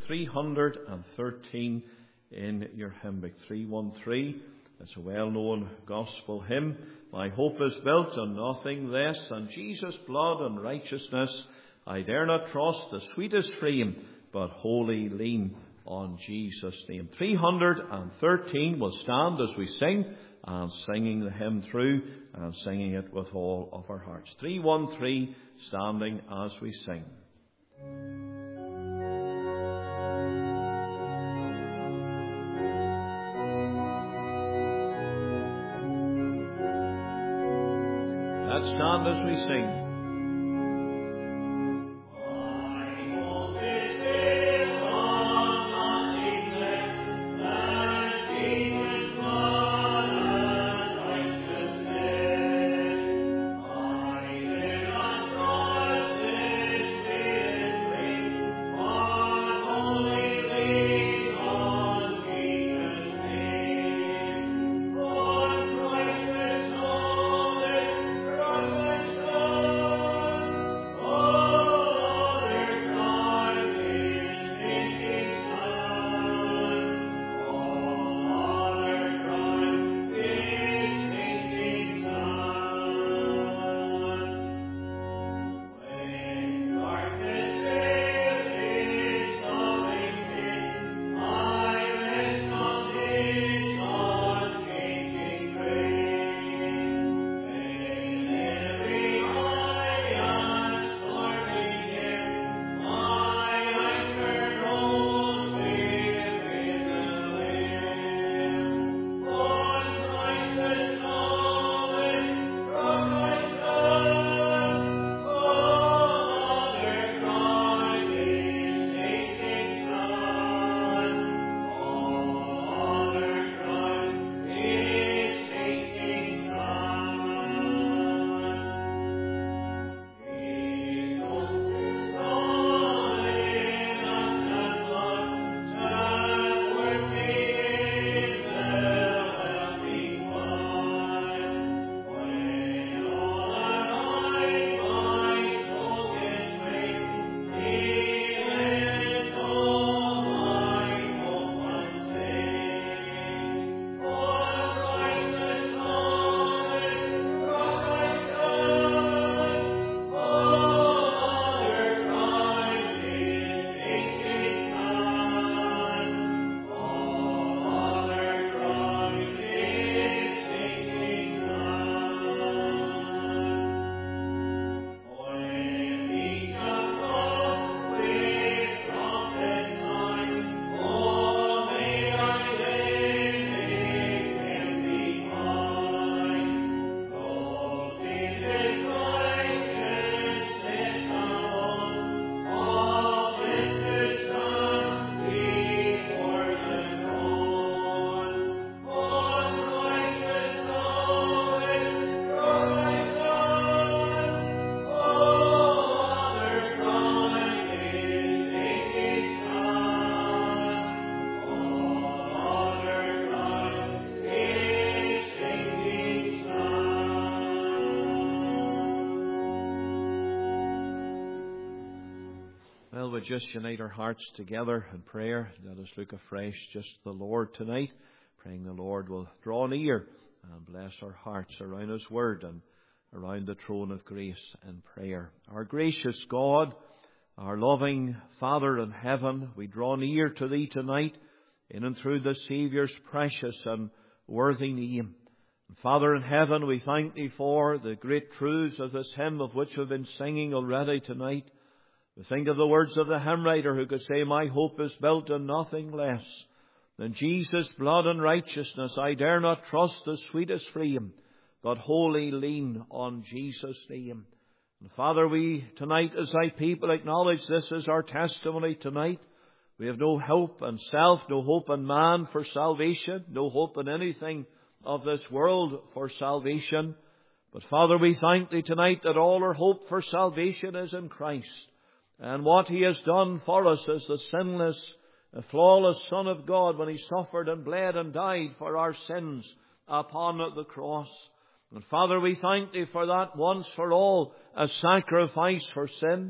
313 in your hymn book. 313. It's a well-known gospel hymn. My hope is built on nothing less than Jesus' blood and righteousness. I dare not trust the sweetest frame, but wholly lean on Jesus' name. 313 will stand as we sing, and singing the hymn through, and singing it with all of our hearts. 313, standing as we sing. Let's stand as we sing. We'll just unite our hearts together in prayer. Let us look afresh just to the Lord tonight, praying the Lord will draw near and bless our hearts around His Word and around the throne of grace in prayer. Our gracious God, our loving Father in heaven, we draw near to Thee tonight in and through the Saviour's precious and worthy name. And Father in heaven, we thank Thee for the great truths of this hymn of which we've been singing already tonight. We think of the words of the hymn writer who could say, my hope is built on nothing less than Jesus' blood and righteousness. I dare not trust the sweetest frame, but wholly lean on Jesus' name. And Father, we tonight as Thy people acknowledge this is our testimony tonight. We have no hope in self, no hope in man for salvation, no hope in anything of this world for salvation. But Father, we thank Thee tonight that all our hope for salvation is in Christ. And what He has done for us as the sinless, flawless Son of God when He suffered and bled and died for our sins upon the cross. And Father, we thank Thee for that once for all, a sacrifice for sin.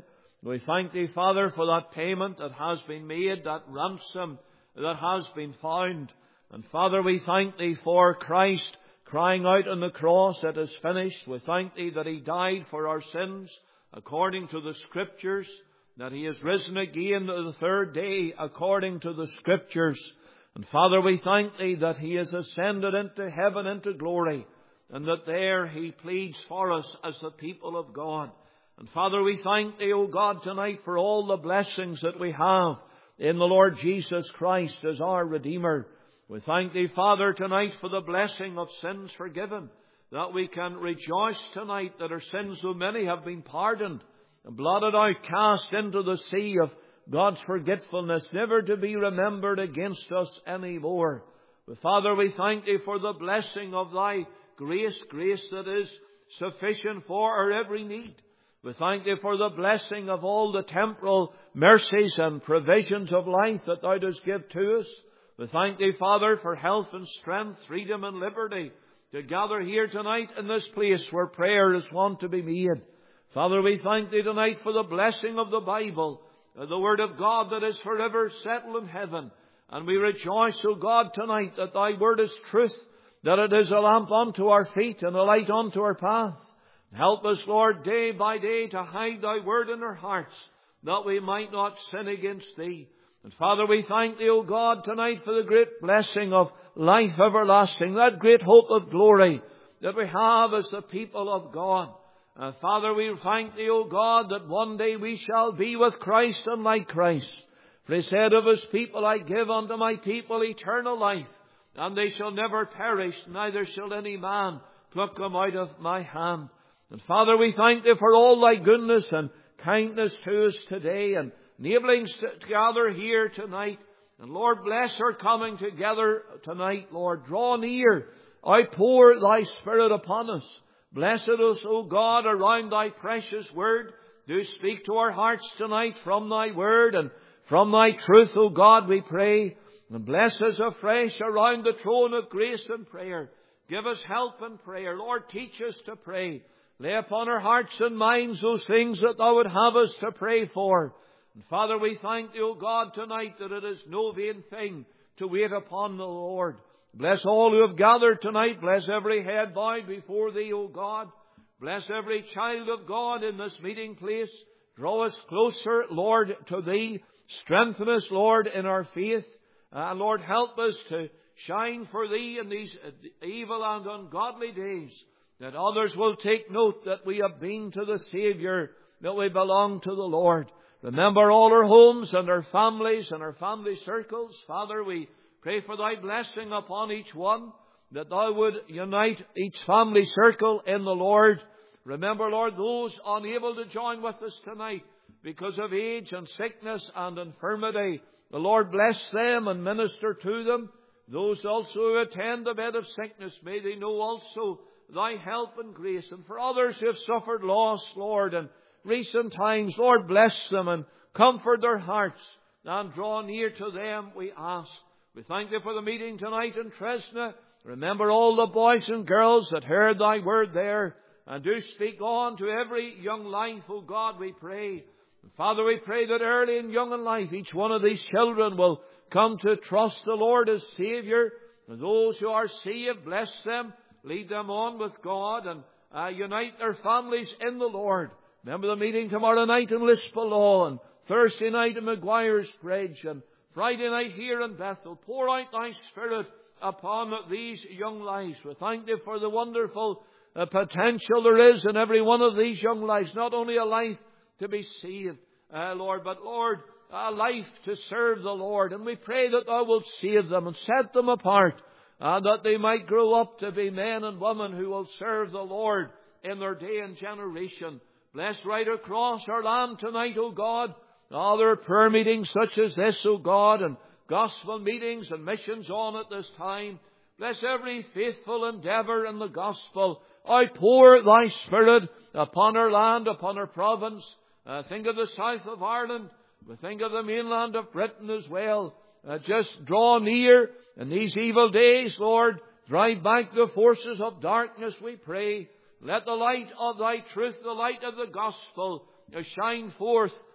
We thank Thee, Father, for that payment that has been made, that ransom that has been found. And Father, we thank Thee for Christ crying out on the cross, "It is finished." We thank Thee that He died for our sins according to the Scriptures, that He is risen again the third day according to the Scriptures. And Father, we thank Thee that He is ascended into heaven, into glory, and that there He pleads for us as the people of God. And Father, we thank Thee, O God, tonight for all the blessings that we have in the Lord Jesus Christ as our Redeemer. We thank Thee, Father, tonight for the blessing of sins forgiven, that we can rejoice tonight that our sins, though many, have been pardoned and blotted out, cast into the sea of God's forgetfulness, never to be remembered against us any more. But Father, we thank Thee for the blessing of Thy grace that is sufficient for our every need. We thank Thee for the blessing of all the temporal mercies and provisions of life that Thou dost give to us. We thank Thee, Father, for health and strength, freedom and liberty to gather here tonight in this place where prayer is wont to be made. Father, we thank Thee tonight for the blessing of the Bible, the Word of God that is forever settled in heaven. And we rejoice, O God, tonight that Thy Word is truth, that it is a lamp unto our feet and a light unto our path. Help us, Lord, day by day to hide Thy Word in our hearts, that we might not sin against Thee. And Father, we thank Thee, O God, tonight for the great blessing of life everlasting, that great hope of glory that we have as the people of God. Father, we thank Thee, O God, that one day we shall be with Christ and like Christ. For He said of His people, "I give unto my people eternal life, and they shall never perish, neither shall any man pluck them out of my hand." And Father, we thank Thee for all Thy goodness and kindness to us today, and enabling us to gather here tonight. And Lord, bless our coming together tonight, Lord. Draw near. Outpour Thy Spirit upon us. Bless us, O God, around Thy precious Word. Do speak to our hearts tonight from Thy Word and from Thy truth, O God, we pray. And bless us afresh around the throne of grace and prayer. Give us help in prayer. Lord, teach us to pray. Lay upon our hearts and minds those things that Thou would have us to pray for. And Father, we thank Thee, O God, tonight that it is no vain thing to wait upon the Lord. Bless all who have gathered tonight. Bless every head bowed before Thee, O God. Bless every child of God in this meeting place. Draw us closer, Lord, to Thee. Strengthen us, Lord, in our faith. Lord, help us to shine for Thee in these evil and ungodly days, that others will take note that we have been to the Saviour, that we belong to the Lord. Remember all our homes and our families and our family circles. Father, we pray for Thy blessing upon each one, that Thou would unite each family circle in the Lord. Remember, Lord, those unable to join with us tonight because of age and sickness and infirmity. The Lord bless them and minister to them. Those also who attend the bed of sickness, may they know also Thy help and grace. And for others who have suffered loss, Lord, in recent times, Lord, bless them and comfort their hearts and draw near to them, we ask. We thank Thee for the meeting tonight in Tresna. Remember all the boys and girls that heard Thy Word there, and do speak on to every young life, O God, we pray. And Father, we pray that early and young in life, each one of these children will come to trust the Lord as Saviour. And those who are saved, bless them, lead them on with God, and unite their families in the Lord. Remember the meeting tomorrow night in Lispallaw, and Thursday night in Maguire's Bridge, and Friday night here in Bethel. Pour out Thy Spirit upon these young lives. We thank Thee for the wonderful potential there is in every one of these young lives. Not only a life to be saved, Lord, but Lord, a life to serve the Lord. And we pray that Thou wilt save them and set them apart, and that they might grow up to be men and women who will serve the Lord in their day and generation. Bless right across our land tonight, O God. Other prayer meetings such as this, O God, and gospel meetings and missions on at this time. Bless every faithful endeavour in the gospel. Outpour Thy Spirit upon our land, upon our province. Think of the south of Ireland. We think of the mainland of Britain as well. Just draw near in these evil days, Lord. Drive back the forces of darkness, we pray. Let the light of Thy truth, the light of the gospel, shine forth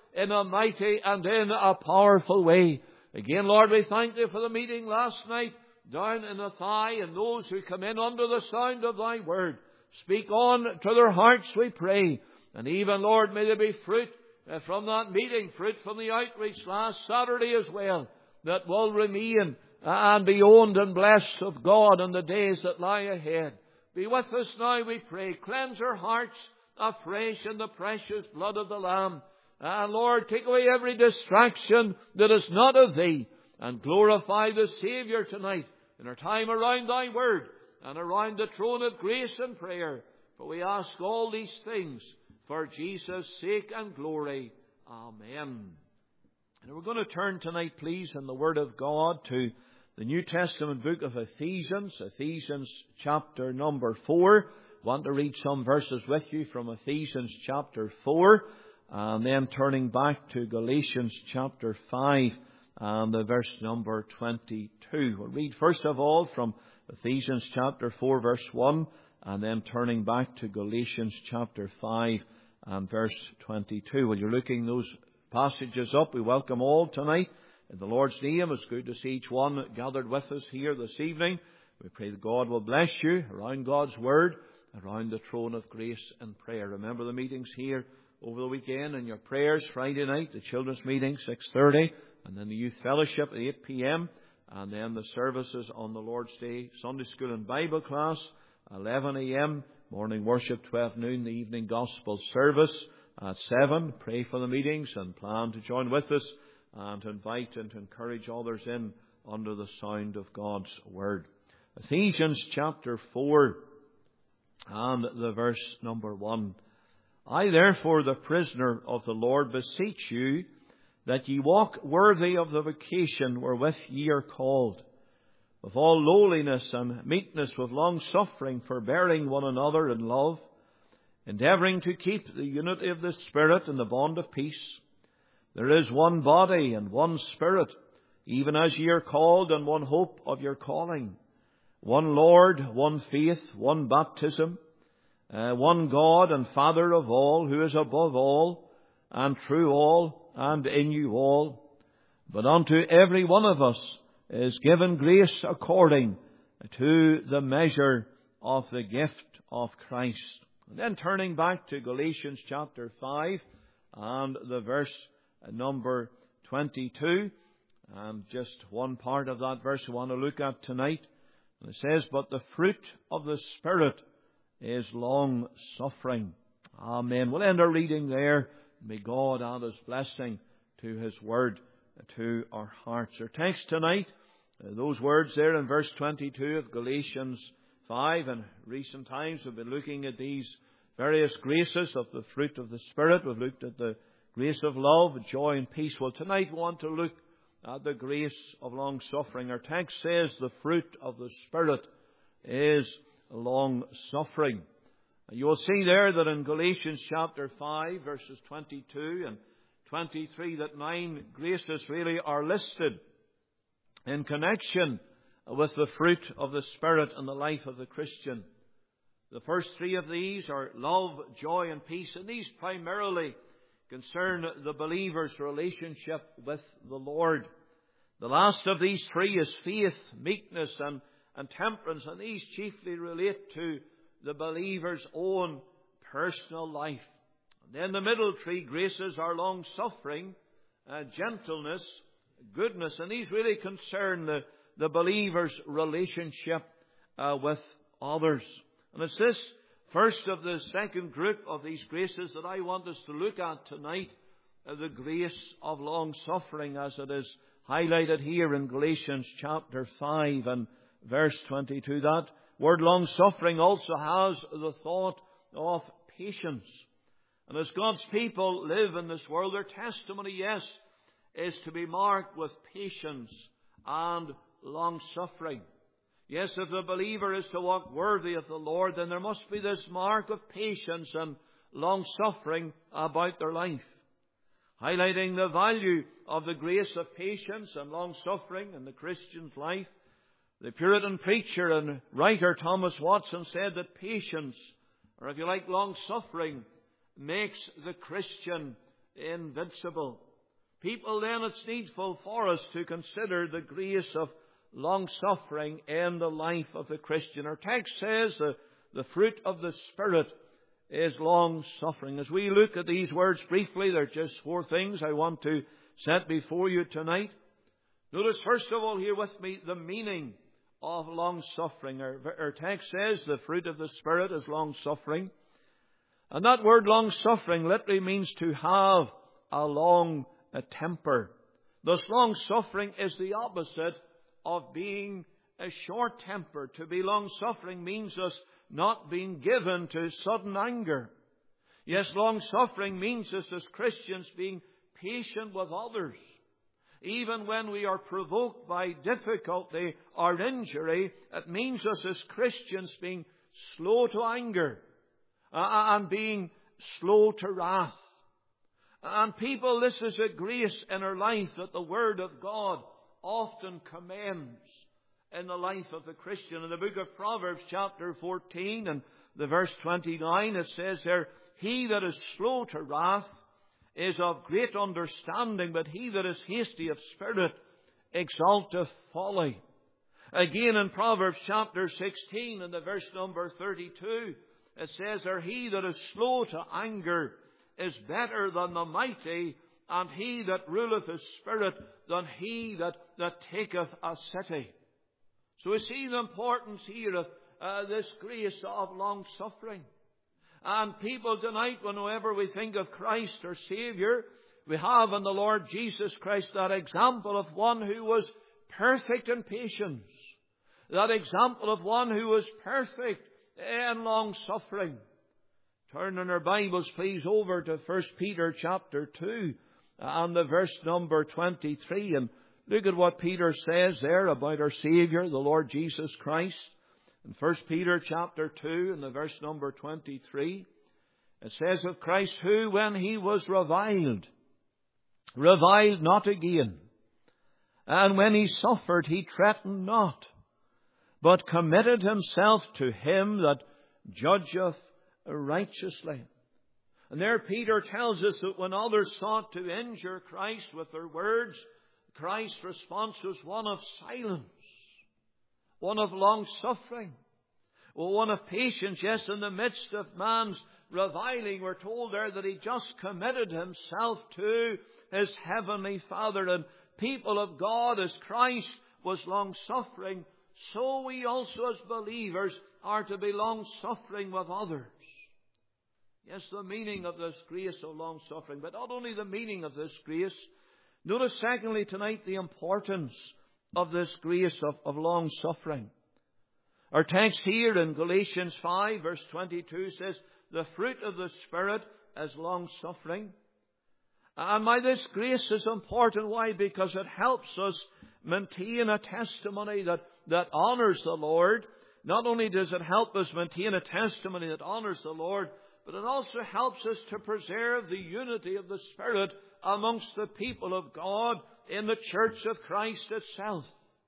in a mighty and in a powerful way. Again, Lord, we thank Thee for the meeting last night down in Athy, and those who come in under the sound of Thy word. Speak on to their hearts, we pray. And even, Lord, may there be fruit from that meeting, fruit from the outreach last Saturday as well, that will remain and be owned and blessed of God in the days that lie ahead. Be with us now, we pray. Cleanse our hearts afresh in the precious blood of the Lamb. And Lord, take away every distraction that is not of Thee, and glorify the Saviour tonight in our time around Thy word and around the throne of grace and prayer. For we ask all these things for Jesus' sake and glory. Amen. And we're going to turn tonight, please, in the Word of God to the New Testament book of Ephesians, Ephesians chapter number 4. I want to read some verses with you from Ephesians chapter 4, and then turning back to Galatians chapter 5 and the verse number 22. We'll read first of all from Ephesians chapter 4 verse 1, and then turning back to Galatians chapter 5 and verse 22. While you're looking those passages up, we welcome all tonight in the Lord's name. It's good to see each one gathered with us here this evening. We pray that God will bless you around God's word, around the throne of grace and prayer. Remember the meetings here over the weekend and your prayers Friday night, the children's meeting 6:30, and then the youth fellowship at 8 p.m. and then the services on the Lord's Day, Sunday school and Bible class 11 a.m., morning worship 12 noon, the evening gospel service at 7. Pray for the meetings and plan to join with us and to invite and to encourage others in under the sound of God's word. Ephesians chapter 4 and the verse number 1. I therefore, the prisoner of the Lord, beseech you that ye walk worthy of the vocation wherewith ye are called, with all lowliness and meekness, with long suffering, forbearing one another in love, endeavouring to keep the unity of the Spirit in the bond of peace. There is one body and one Spirit, even as ye are called, and one hope of your calling, one Lord, one faith, one baptism, one God and Father of all, who is above all, and through all, and in you all. But unto every one of us is given grace according to the measure of the gift of Christ. And then turning back to Galatians chapter 5 and the verse number 22, and just one part of that verse we want to look at tonight. And it says, but the fruit of the Spirit is long suffering. Amen. We'll end our reading there. May God add His blessing to His word to our hearts. Our text tonight, those words there in verse 22 of Galatians 5. In recent times we've been looking at these various graces of the fruit of the Spirit. We've looked at the grace of love, joy and peace. Well, tonight we want to look at the grace of long suffering. Our text says the fruit of the Spirit is long suffering. You will see there that in Galatians chapter 5 verses 22 and 23 that 9 graces really are listed in connection with the fruit of the Spirit in the life of the Christian. The first 3 of these are love, joy and peace, and these primarily concern the believer's relationship with the Lord. The last of these 3 is faith, meekness and temperance, and these chiefly relate to the believer's own personal life. And then the middle 3 graces are long suffering, gentleness, goodness, and these really concern the believer's relationship with others. And it's this first of the second group of these graces that I want us to look at tonight, the grace of long suffering, as it is highlighted here in Galatians chapter 5 and verse 22. That word long suffering also has the thought of patience. And as God's people live in this world, their testimony, yes, is to be marked with patience and long suffering. Yes, if the believer is to walk worthy of the Lord, then there must be this mark of patience and long suffering about their life. Highlighting the value of the grace of patience and long suffering in the Christian's life, the Puritan preacher and writer Thomas Watson said that patience, or if you like long suffering, makes the Christian invincible. People, then it's needful for us to consider the grace of long-suffering in the life of the Christian. Our text says the fruit of the Spirit is long-suffering. As we look at these words briefly, there are just 4 things I want to set before you tonight. Notice first of all here with me the meaning of long-suffering. Our text says the fruit of the Spirit is long-suffering. And that word long-suffering literally means to have a long temper. Thus long-suffering is the opposite of being a short-tempered. To be long-suffering means us not being given to sudden anger. Yes, long-suffering means us as Christians being patient with others. Even when we are provoked by difficulty or injury, it means us as Christians being slow to anger and being slow to wrath. And people, this is a grace in our life that the Word of God often commends in the life of the Christian. In the book of Proverbs chapter 14 and the verse 29, it says there, "He that is slow to wrath is of great understanding, but he that is hasty of spirit exalteth folly." Again in Proverbs chapter 16 and the verse number 32, it says there, "He that is slow to anger is better than the mighty, and he that ruleth his spirit than he that taketh a city." So we see the importance here of this grace of long-suffering. And people tonight, whenever we think of Christ our Saviour, we have in the Lord Jesus Christ that example of one who was perfect in patience. That example of one who was perfect in long-suffering. Turn in our Bibles, please, over to 1 Peter chapter 2 and the verse number 23. And look at what Peter says there about our Saviour, the Lord Jesus Christ. In 1 Peter chapter 2 and the verse number 23, it says of Christ, "Who, when he was reviled not again. And when he suffered, he threatened not, but committed himself to him that judgeth righteously." And there Peter tells us that when others sought to injure Christ with their words, Christ's response was one of silence, one of long-suffering, one of patience. Yes, in the midst of man's reviling, we're told there that he just committed himself to his heavenly Father. And people of God, as Christ was long-suffering, so we also as believers are to be long-suffering with others. Yes, the meaning of this grace of long-suffering, but not only the meaning of this grace. Notice secondly tonight the importance of this grace of long-suffering. Our text here in Galatians 5 verse 22 says, "The fruit of the Spirit is long-suffering." And why this grace is important? Why? Because it helps us maintain a testimony that honours the Lord. Not only does it help us maintain a testimony that honours the Lord, but it also helps us to preserve the unity of the Spirit amongst the people of God in the church of Christ itself.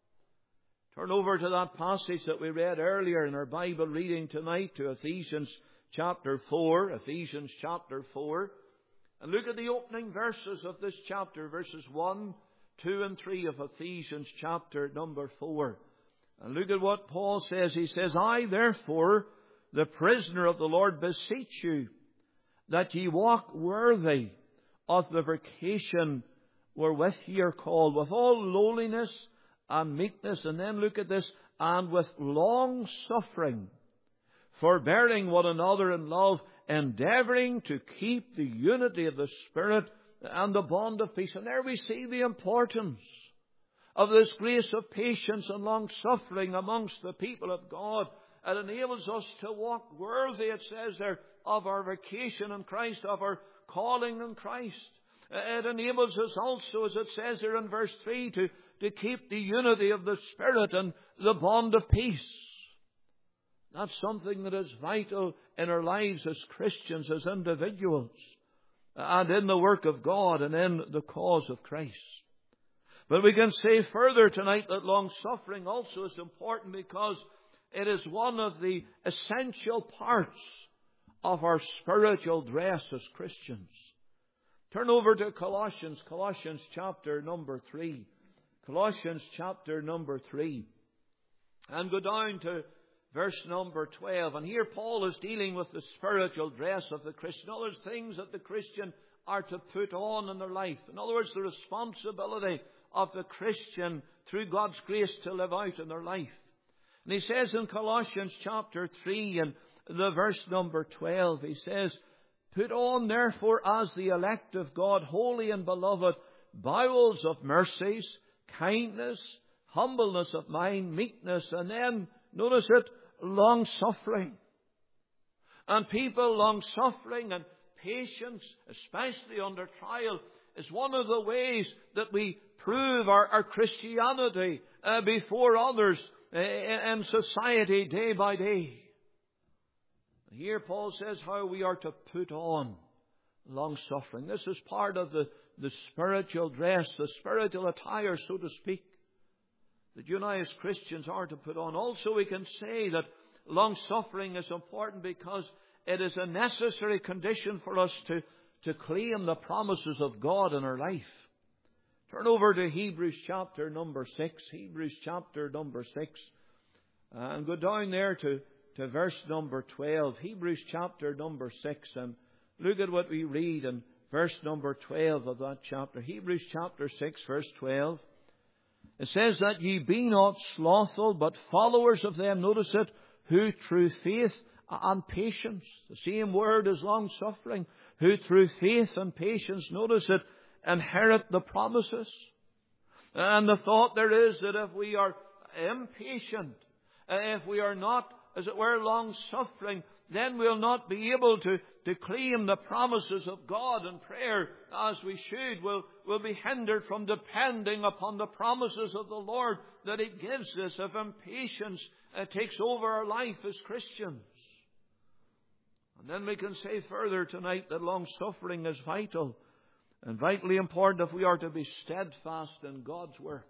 Turn over to that passage that we read earlier in our Bible reading tonight, to Ephesians chapter 4. Ephesians chapter 4. And look at the opening verses of this chapter, verses 1, 2 and 3 of Ephesians chapter number 4. And look at what Paul says. He says, "I therefore, the prisoner of the Lord, beseech you, that ye walk worthy of the vocation wherewith ye are called, with all lowliness and meekness." And then look at this, "and with long suffering, forbearing one another in love, endeavouring to keep the unity of the Spirit and the bond of peace." And there we see the importance of this grace of patience and long suffering amongst the people of God. It enables us to walk worthy, it says there, of our vocation in Christ, of our calling in Christ. It enables us also, as it says here in verse 3, to keep the unity of the Spirit and the bond of peace. That's something that is vital in our lives as Christians, as individuals, and in the work of God and in the cause of Christ. But we can say further tonight that long-suffering also is important because it is one of the essential parts of our spiritual dress as Christians. Turn over to Colossians chapter number 3. Colossians chapter number 3. And go down to verse number 12. And here Paul is dealing with the spiritual dress of the Christian. All those things that the Christian are to put on in their life. In other words, the responsibility of the Christian through God's grace to live out in their life. And he says in Colossians chapter 3 and the verse number 12, he says, "Put on therefore as the elect of God, holy and beloved, bowels of mercies, kindness, humbleness of mind, meekness," and then, notice it, long-suffering. And people, long-suffering and patience, especially under trial, is one of the ways that we prove our Christianity before others in society day by day. Here Paul says how we are to put on long-suffering. This is part of the spiritual dress, the spiritual attire, so to speak, that you and I as Christians are to put on. Also, we can say that long-suffering is important because it is a necessary condition for us to claim the promises of God in our life. Turn over to Hebrews chapter number 6. Hebrews chapter number 6. And go down there to verse number 12. Hebrews chapter number 6. And look at what we read in verse number 12 of that chapter. Hebrews chapter 6, verse 12. It says that ye be not slothful, but followers of them, notice it, who through faith and patience, the same word as long-suffering, who through faith and patience, notice it, inherit the promises. And the thought there is that if we are impatient, if we are not, as it were, long-suffering, then we'll not be able to claim the promises of God in prayer as we should. We'll be hindered from depending upon the promises of the Lord that He gives us if impatience takes over our life as Christians. And then we can say further tonight that long-suffering is vital and vitally important if we are to be steadfast in God's work,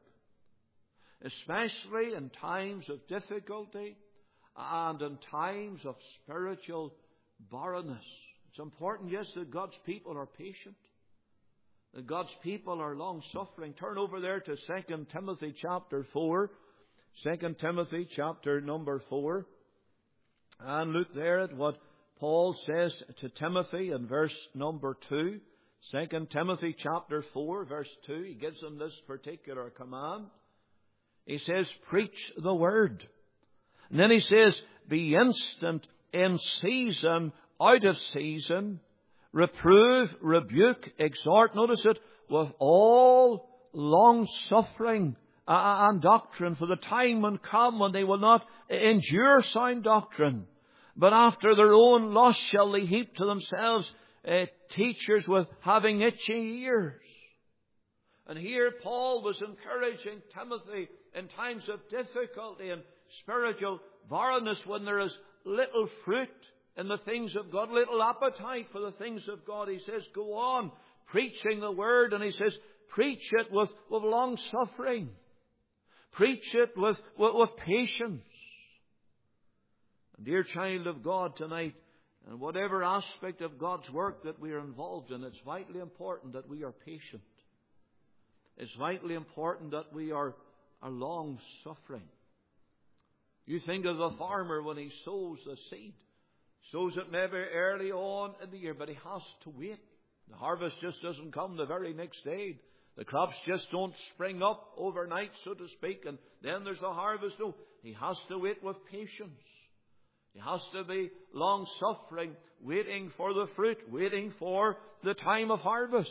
especially in times of difficulty and in times of spiritual barrenness. It's important, yes, that God's people are patient, that God's people are long-suffering. Turn over there to 2 Timothy chapter 4. 2 Timothy chapter number 4. And look there at what Paul says to Timothy in verse number 2. 2 Timothy chapter 4, verse 2. He gives him this particular command. He says, "Preach the word." And then he says, "Be instant in season, out of season, reprove, rebuke, exhort," notice it, "with all long-suffering and doctrine, for the time will come when they will not endure sound doctrine, but after their own lust shall they heap to themselves teachers with having itching ears." And here Paul was encouraging Timothy in times of difficulty and spiritual barrenness, when there is little fruit in the things of God, little appetite for the things of God. He says, go on preaching the word, and he says, preach it with long-suffering. Preach it with patience. And dear child of God, tonight, and whatever aspect of God's work that we are involved in, it's vitally important that we are patient. It's vitally important that we are long-suffering. You think of the farmer when he sows the seed. Sows it maybe early on in the year, but he has to wait. The harvest just doesn't come the very next day. The crops just don't spring up overnight, so to speak, and then there's the harvest. No, he has to wait with patience. He has to be long-suffering, waiting for the fruit, waiting for the time of harvest.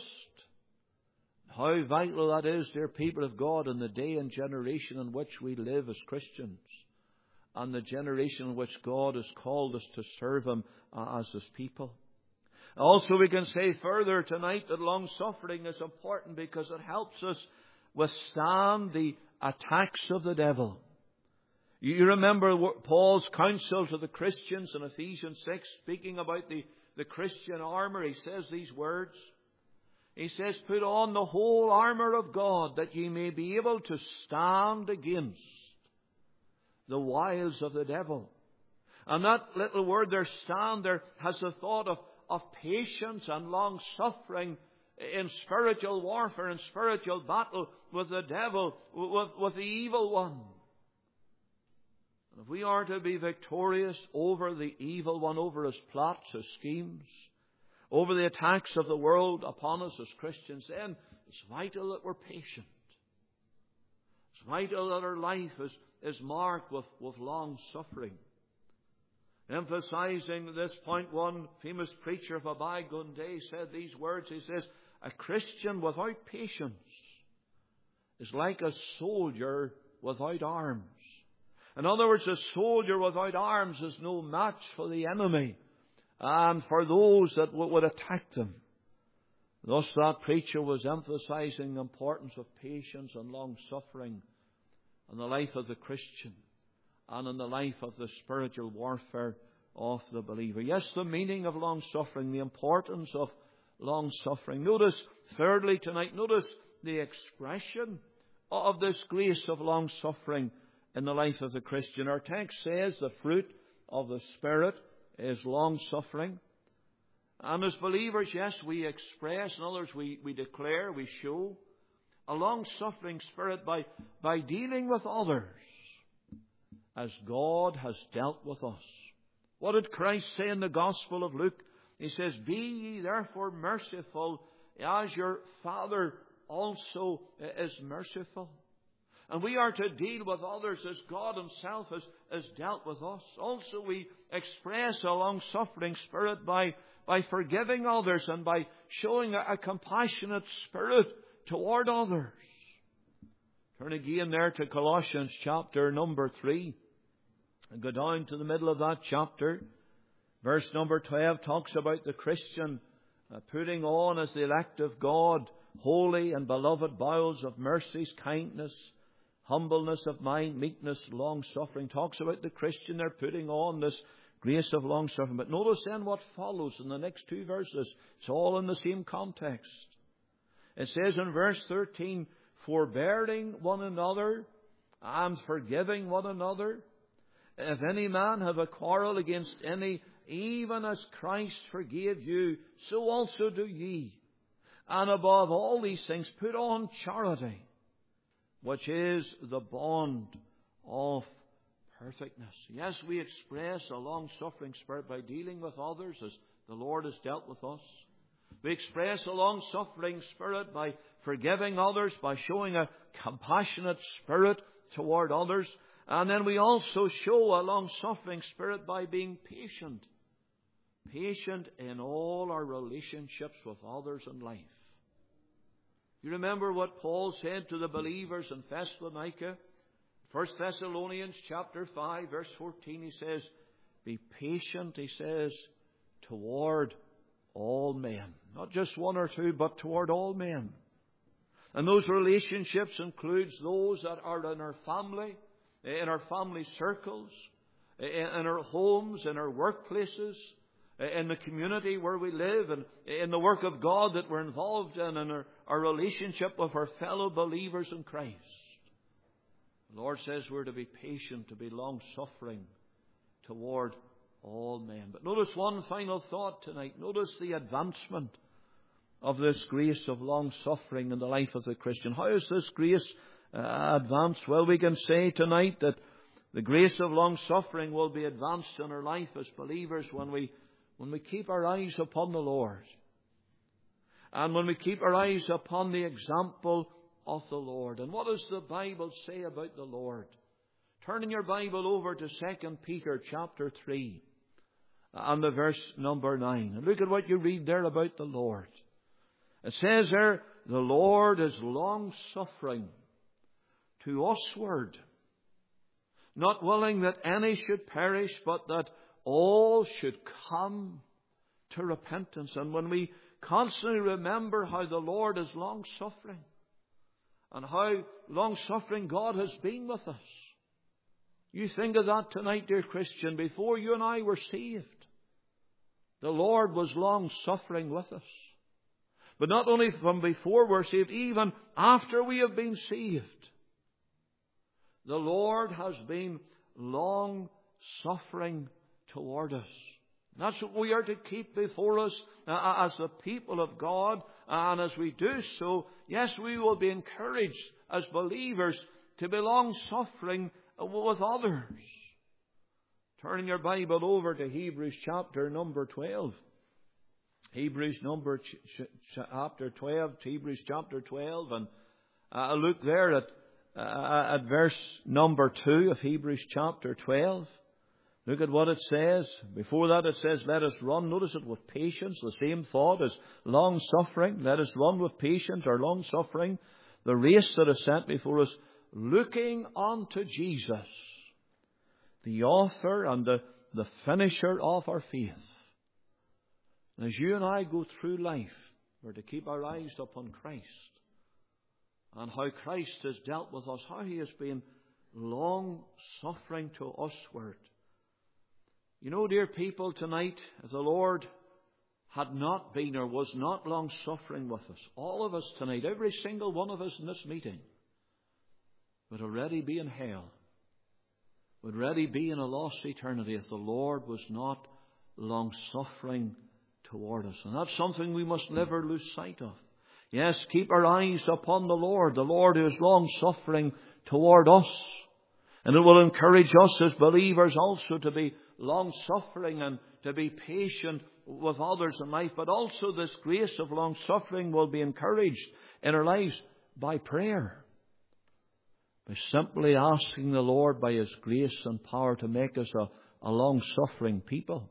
How vital that is, dear people of God, in the day and generation in which we live as Christians, and the generation in which God has called us to serve Him as His people. Also, we can say further tonight that long-suffering is important because it helps us withstand the attacks of the devil. You remember Paul's counsel to the Christians in Ephesians 6, speaking about the Christian armour. He says these words. He says, "Put on the whole armour of God, that ye may be able to stand against the wiles of the devil." And that little word there, stand, there has the thought of patience and long-suffering in spiritual warfare, in spiritual battle with the devil, with the evil one. And if we are to be victorious over the evil one, over his plots, his schemes, over the attacks of the world upon us as Christians, then it's vital that we're patient. It's vital that our life is marked with long suffering. Emphasizing this point, one famous preacher of a bygone day said these words. He says, "A Christian without patience is like a soldier without arms." In other words, a soldier without arms is no match for the enemy and for those that would attack them. Thus that preacher was emphasizing the importance of patience and long suffering in the life of the Christian and in the life of the spiritual warfare of the believer. Yes, the meaning of long suffering, the importance of long suffering. Notice, thirdly tonight, notice the expression of this grace of long suffering in the life of the Christian. Our text says the fruit of the Spirit is long suffering. And as believers, yes, we express, in other words, we declare, we show a long suffering spirit by dealing with others as God has dealt with us. What did Christ say in the Gospel of Luke? He says, "Be ye therefore merciful, as your Father also is merciful." And we are to deal with others as God Himself has dealt with us. Also, we express a long-suffering spirit by forgiving others and by showing a compassionate spirit toward others. Turn again there to Colossians chapter number 3. And go down to the middle of that chapter. Verse number 12 talks about the Christian putting on as the elect of God holy and beloved bowels of mercies, kindness, humbleness of mind, meekness, long-suffering. Talks about the Christian there putting on this grace of long-suffering. But notice then what follows in the next two verses. It's all in the same context. It says in verse 13, "Forbearing one another and forgiving one another. If any man have a quarrel against any, even as Christ forgave you, so also do ye. And above all these things, put on charity, which is the bond of perfectness." Yes, we express a long-suffering spirit by dealing with others as the Lord has dealt with us. We express a long-suffering spirit by forgiving others, by showing a compassionate spirit toward others. And then we also show a long-suffering spirit by being patient. Patient in all our relationships with others in life. You remember what Paul said to the believers in Thessalonica? 1 Thessalonians chapter 5 verse 14, he says, "Be patient," he says, "toward all men." Not just one or two, but toward all men. And those relationships includes those that are in our family circles, in our homes, in our workplaces, in the community where we live, and in the work of God that we're involved in, and our relationship with our fellow believers in Christ. The Lord says we're to be patient, to be long-suffering toward all men. But notice one final thought tonight. Notice the advancement of this grace of long-suffering in the life of the Christian. How is this grace advanced? Well, we can say tonight that the grace of long-suffering will be advanced in our life as believers when we keep our eyes upon the Lord. And when we keep our eyes upon the example of the Lord. And what does the Bible say about the Lord? Turn in your Bible over to 2 Peter chapter 3 and the verse number 9. And look at what you read there about the Lord. It says there, "The Lord is long-suffering to usward, not willing that any should perish, but that all should come to repentance." And when we constantly remember how the Lord is long-suffering and how long-suffering God has been with us, you think of that tonight, dear Christian. Before you and I were saved, the Lord was long-suffering with us. But not only from before we're saved, even after we have been saved, the Lord has been long-suffering toward us. That's what we are to keep before us as the people of God, And as we do so, yes, we will be encouraged as believers to be long-suffering with others. Turning your Bible over to Hebrews chapter number 12. Hebrews chapter 12, and look there at verse number 2 of Hebrews chapter 12. Look at what it says. Before that it says, let us run. Notice it with patience. The same thought as long-suffering. Let us run with patience or long-suffering the race that is set before us, looking unto Jesus, the author and the finisher of our faith. And as you and I go through life, we're to keep our eyes upon Christ and how Christ has dealt with us, how He has been long-suffering to usward. You know, dear people, tonight, if the Lord had not been or was not long-suffering with us, all of us tonight, every single one of us in this meeting, would already be in hell, would already be in a lost eternity if the Lord was not long-suffering toward us. And that's something we must never lose sight of. Yes, keep our eyes upon the Lord who is long-suffering toward us. And it will encourage us as believers also to be long-suffering and to be patient with others in life. But also this grace of long-suffering will be encouraged in our lives by prayer. By simply asking the Lord by His grace and power to make us a long-suffering people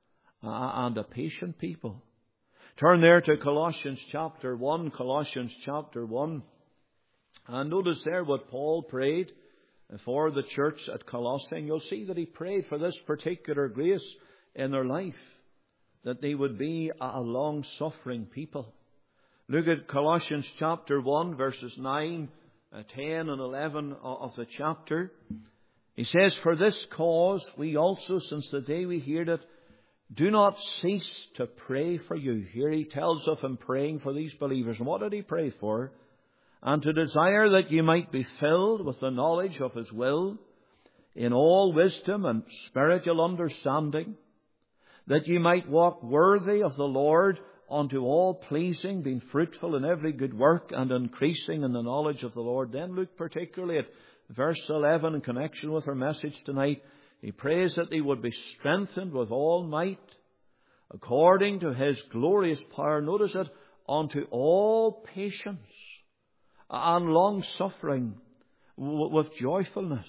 and a patient people. Turn there to Colossians chapter 1. Colossians chapter 1. And notice there what Paul prayed for the church at Colossae. And you'll see that he prayed for this particular grace in their life, that they would be a long-suffering people. Look at Colossians chapter 1, verses 9, 10 and 11 of the chapter. He says, for this cause we also, since the day we heard it, do not cease to pray for you. Here he tells of him praying for these believers. And what did he pray for? And to desire that you might be filled with the knowledge of His will, in all wisdom and spiritual understanding, that you might walk worthy of the Lord unto all pleasing, being fruitful in every good work and increasing in the knowledge of the Lord. Then look particularly at verse 11 in connection with our message tonight. He prays that they would be strengthened with all might, according to His glorious power. Notice it, unto all patience and long-suffering with joyfulness.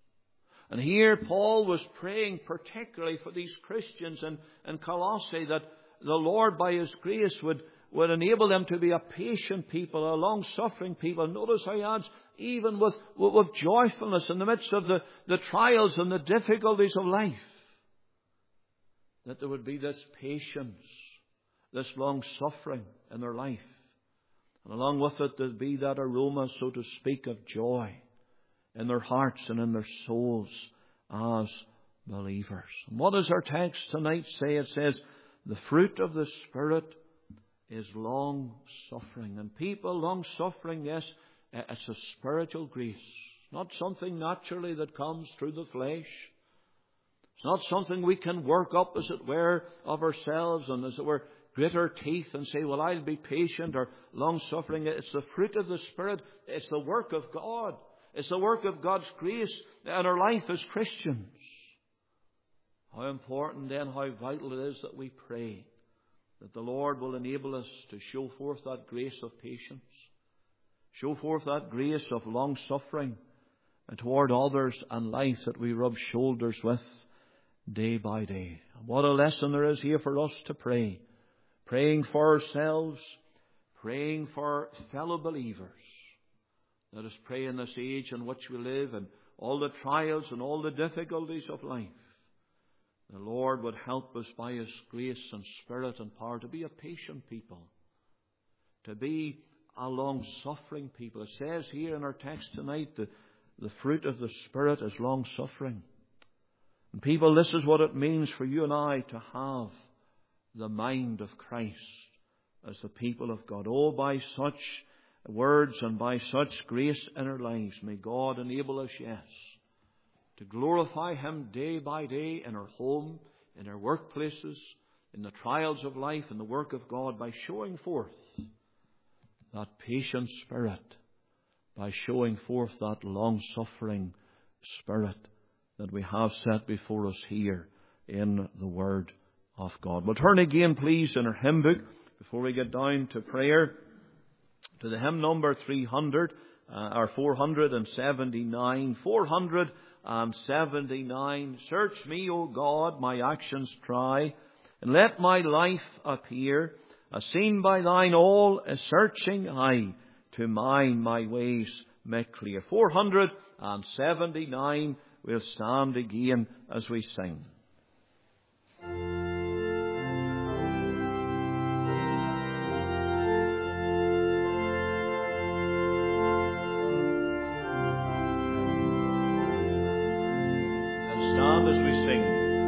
And here Paul was praying particularly for these Christians in Colossae, that the Lord by His grace would enable them to be a patient people, a long-suffering people. Notice how he adds, even with joyfulness in the midst of the trials and the difficulties of life, that there would be this patience, this long-suffering in their life. And along with it, there'd be that aroma, so to speak, of joy in their hearts and in their souls as believers. And what does our text tonight say? It says, the fruit of the Spirit is long-suffering. And people, long-suffering, yes, it's a spiritual grace. Not something naturally that comes through the flesh. It's not something we can work up, as it were, of ourselves and, as it were, grit our teeth and say, well, I'll be patient or long-suffering. It's the fruit of the Spirit. It's the work of God. It's the work of God's grace in our life as Christians. How important then, how vital it is that we pray that the Lord will enable us to show forth that grace of patience, show forth that grace of long-suffering and toward others and life that we rub shoulders with day by day. And what a lesson there is here for us to pray. Praying for ourselves, praying for fellow believers. Let us pray in this age in which we live and all the trials and all the difficulties of life. The Lord would help us by His grace and Spirit and power to be a patient people, to be a long-suffering people. It says here in our text tonight that the fruit of the Spirit is long-suffering. And people, this is what it means for you and I to have the mind of Christ as the people of God. Oh, by such words and by such grace in our lives, may God enable us, yes, to glorify Him day by day in our home, in our workplaces, in the trials of life, in the work of God, by showing forth that patient spirit by showing forth that long-suffering spirit that we have set before us here in the Word of God. We'll turn again, please, in our hymn book before we get down to prayer to the hymn number 300, or 479. 479. Search me, O God, my actions try, and let my life appear as seen by thine all-searching eye. To mine my ways make clear. 479. We'll stand again as we sing. And stand as we sing.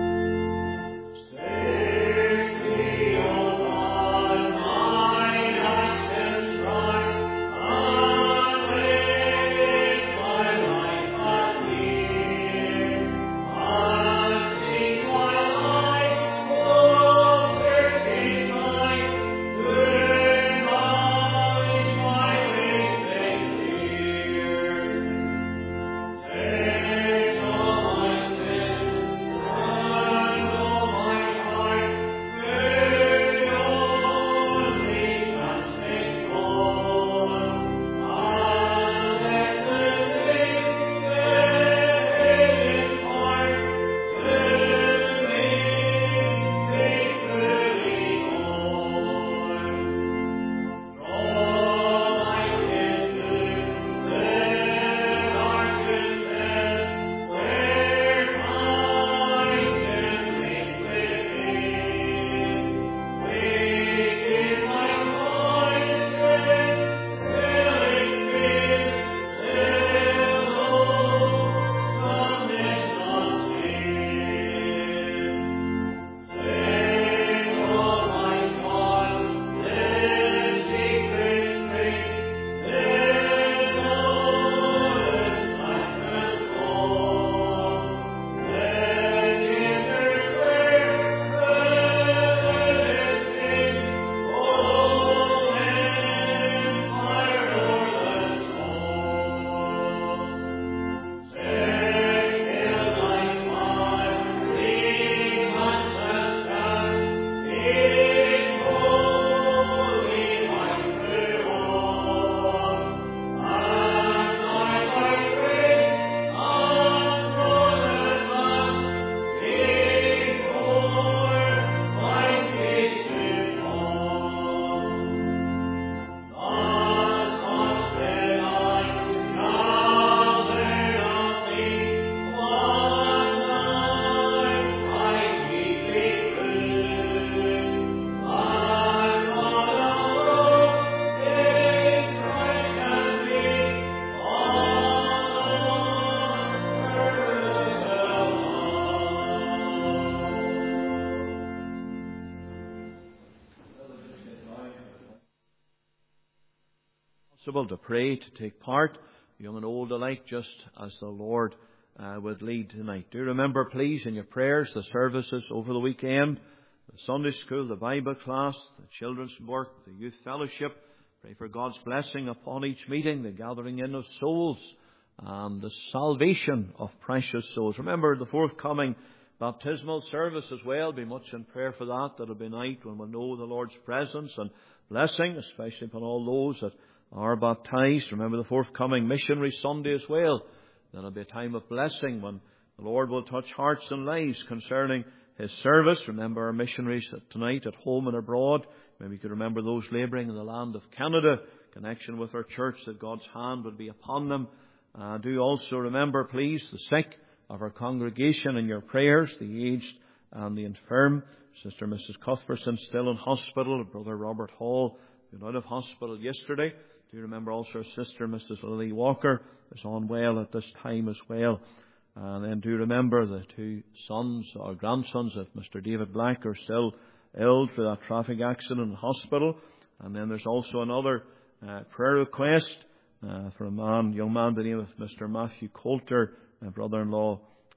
To pray, to take part, young and old alike, just as the Lord would lead tonight. Do remember, please, in your prayers, the services over the weekend, the Sunday school, the Bible class, the children's work, the youth fellowship. Pray for God's blessing upon each meeting, the gathering in of souls, and the salvation of precious souls. Remember the forthcoming baptismal service as well. Be much in prayer for that. That'll be night when we'll know the Lord's presence and blessing, especially upon all those that are baptized. Remember the forthcoming missionary Sunday as well. That'll be a time of blessing when the Lord will touch hearts and lives concerning His service. Remember our missionaries tonight at home and abroad. Maybe you could remember those labouring in the land of Canada, connection with our church, that God's hand would be upon them. Do also remember, please, the sick of our congregation in your prayers, the aged and the infirm. Sister Mrs. Cuthbertson still in hospital. Brother Robert Hall got out of hospital yesterday. Do you remember also our sister Mrs. Lily Walker is on well at this time as well. And then do remember the two sons or grandsons of Mr. David Black are still ill for that traffic accident in hospital. And then there's also another prayer request for a young man by the name of Mr. Matthew Coulter, brother-in-law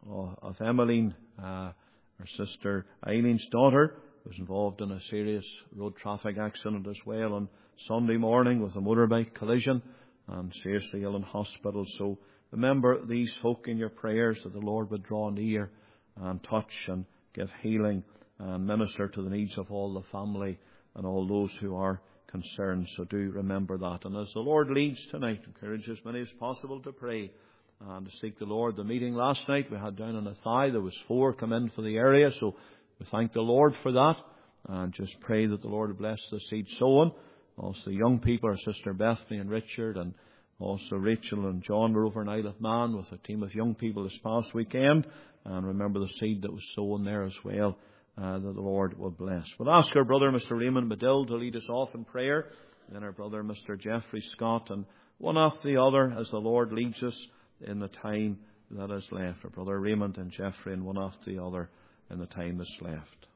of Emmeline, her sister Eileen's daughter, was involved in a serious road traffic accident as well on Sunday morning with a motorbike collision and seriously ill in hospital. So remember these folk in your prayers, that the Lord would draw near and touch and give healing and minister to the needs of all the family and all those who are concerned. So do remember that. And as the Lord leads tonight, encourage as many as possible to pray and to seek the Lord. The meeting last night we had down in Athy, there was 4 come in for the area, so we thank the Lord for that and just pray that the Lord would bless the seed sown. Also the young people, our sister Bethany and Richard, and also Rachel and John were over in Isle of Man with a team of young people this past weekend. And remember the seed that was sown there as well, that the Lord will bless. We'll ask our brother Mr. Raymond Medill to lead us off in prayer, then our brother Mr. Geoffrey Scott, and one after the other as the Lord leads us in the time that is left. Our brother Raymond and Geoffrey, and one after the other in the time that's left.